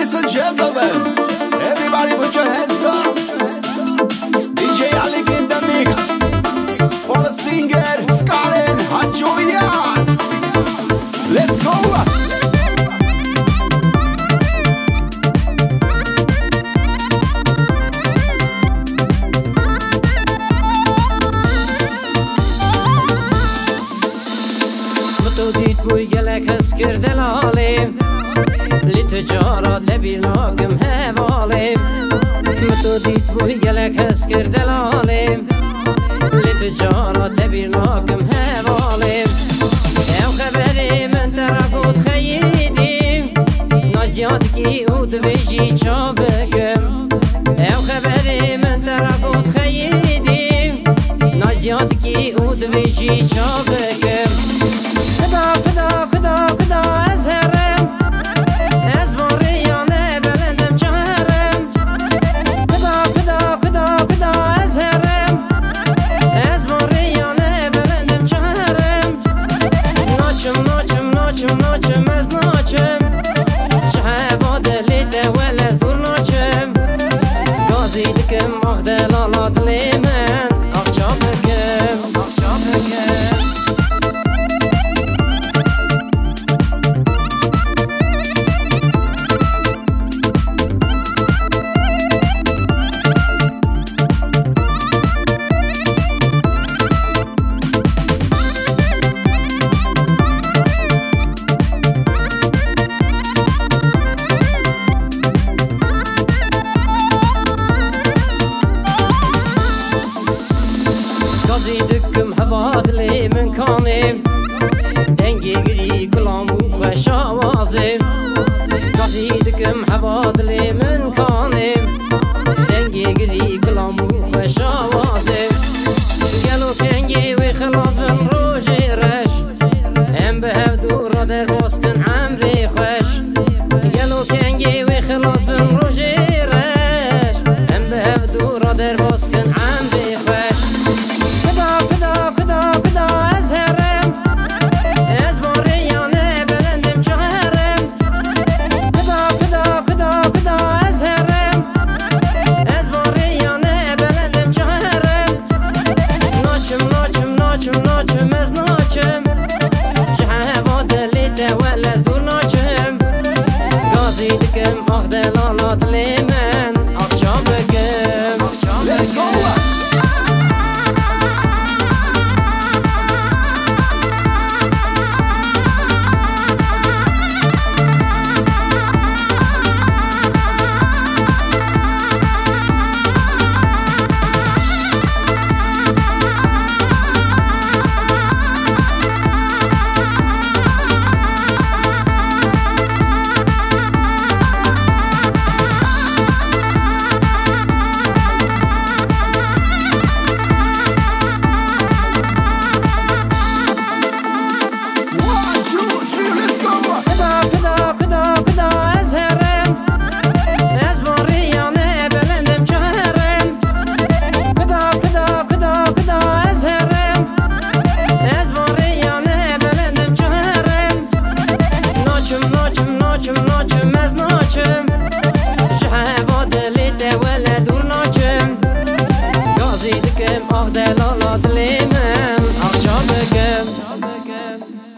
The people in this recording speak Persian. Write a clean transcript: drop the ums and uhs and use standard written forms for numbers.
Ladies and gentlemen, everybody put your hands up. DJ Alec in the mix for the singer Karen Hajoyan. Let's go. دید بوی گلک هست کرده لالیم لتجارت لبیناکم هوالیم متو دید بوی گلک هست کرده لالیم لتجارت لبیناکم هوالیم او خبری من ترکوت خیدیم نازیاد کی او دویجی چا بگم او خبری من ترکوت خیدیم نازیاد کی او دویجی چا بگم خدا از هرم از وریانه بلندم جهرم خدا از هرم از وریانه بلندم جهرم ناچم از ناچم شهوا دلیده ول از دور ناچم گازی دکم آخ دلالات لیمن آخ چا بکم دکم هواد لی من کانیم دنگی گری کلام و خوش آوازیم کازی دکم هواد لی من کانیم دنگی گری کلام و خوش آوازیم گلو کنگی و خلاص من روژی رش ام به هف دور در باسکن عمری خوش گلو کنگی و خلاص من روژی رش ام به هف دور در باسکن عمری خوش خدا از هرم از وریانه بلندم جهرم خدا از هرم از وریانه بلندم جهرم ناچم از ناچم جهوا دلیده ول از دور ناچم گازی دکم آخ دلالات لیمن آخ چا بگم Let's go. ناچم از ناچم شهوا دلیده ول دور ناچم گازی دکم آخ دلالات لیمن آخ چا بگم